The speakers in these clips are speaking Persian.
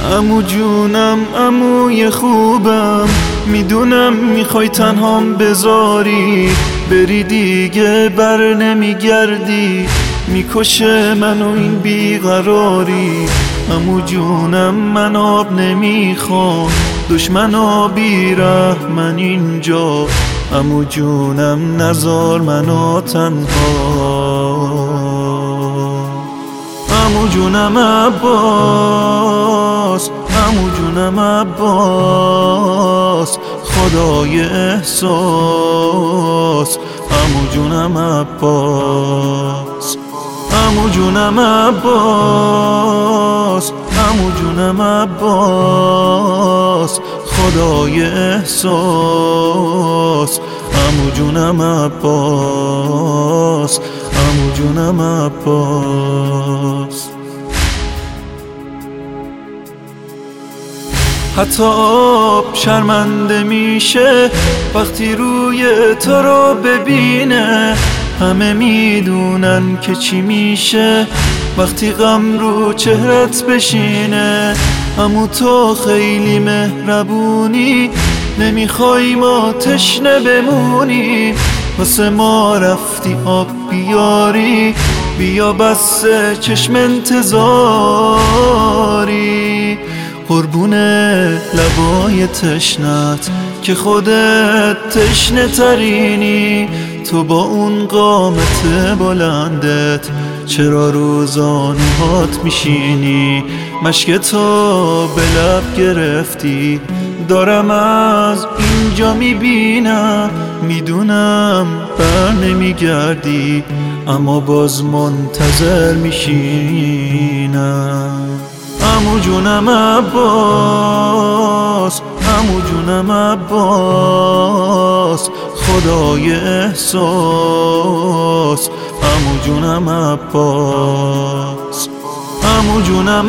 عمو جونم عموی خوبم، میدونم میخوای تنهام بذاری، بری دیگه بر نمیگردی، میکشه منو این بیقراری. عمو جونم من آب نمیخوام، دشمنا بیرحمن اینجا، عمو جونم نزار منو تنها. عمو جونم عباس، عمو جونم عباس، خدای احساس، عمو جونم عباس، عمو جونم عباس، عمو جونم عباس، خدای احساس، عمو جونم عباس، عمو جونم عباس. حتی آب شرمنده میشه وقتی روی تو رو ببینه، همه میدونن که چی میشه وقتی غم رو چهرت بشینه. عمو تو خیلی مهربونی، نمیخوای ما تشنه بمونی، واسه ما رفتی آب بیاری، بیا بس چشم انتظاری. قربونه لبای تشنت که خودت تشنه ترینی، تو با اون قامت بلندت چرا روزانوهات میشینی؟ مشک تو به لب گرفتی، دارم از اینجا میبینم، میدونم بر نمیگردی، اما باز منتظر میشینم. عمو جونم عباس، عمو جونم عباس، خدای احساس، عمو جونم عباس، عمو جونم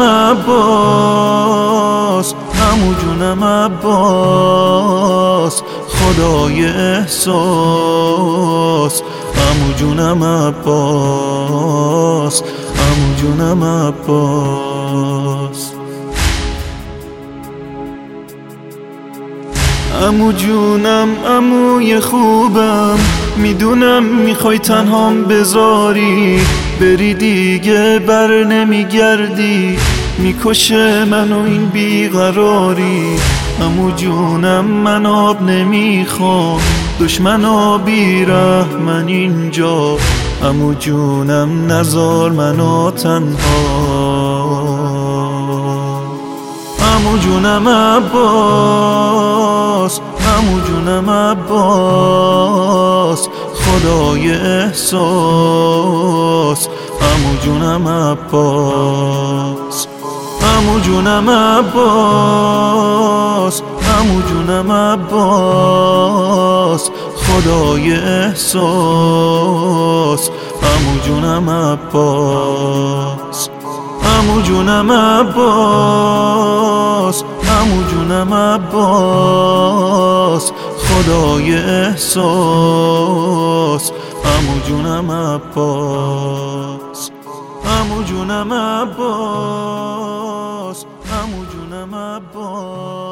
عباس، عمو جونم عباس، خدای احساس، عمو جونم عباس، عمو جونم عباس. عمو جونم عموی خوبم، میدونم میخوای تنهام بذاری، بری دیگه بر نمیگردی، میکشه منو این بیقراری. عمو جونم من آب نمیخوام، دشمنا بیرحمن اینجا، عمو جونم نزار منو تنها. عمو جونم عباس، عمو جونم عباس، خدای احساس، عمو جونم عباس، عمو جونم عباس، عمو جونم عباس، خدای احساس، عمو جونم عباس، عمو جونم عباس، عمو جونم عباس، خدای احساس، عمو جونم عباس، عمو جونم عباس، عمو جونم عباس.